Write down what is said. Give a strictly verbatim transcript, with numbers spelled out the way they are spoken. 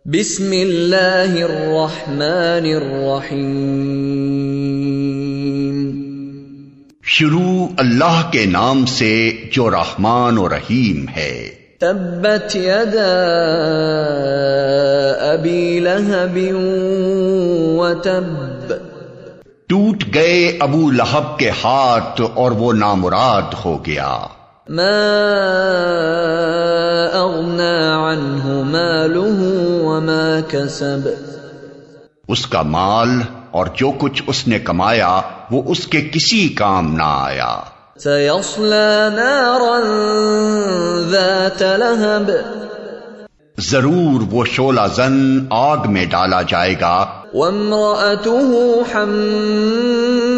बिस्मिल्लाहिर्रहमानिर्रहीम। शुरू अल्लाह के नाम से जो रहमान और रहीम है। तब्बत यदा अबी लहबिन व तब। टूट गए अबू लहब के हाथ और वो नामुराद हो गया। मा अग़ना अन्हु मालुहु व मा कसब। उसका माल और जो कुछ उसने कमाया वो उसके किसी काम ना आया। सयस्ला नारन ज़ात लहब। जरूर वो शोला जन आग में डाला जाएगा। वम्रअतुहु हम्मालतल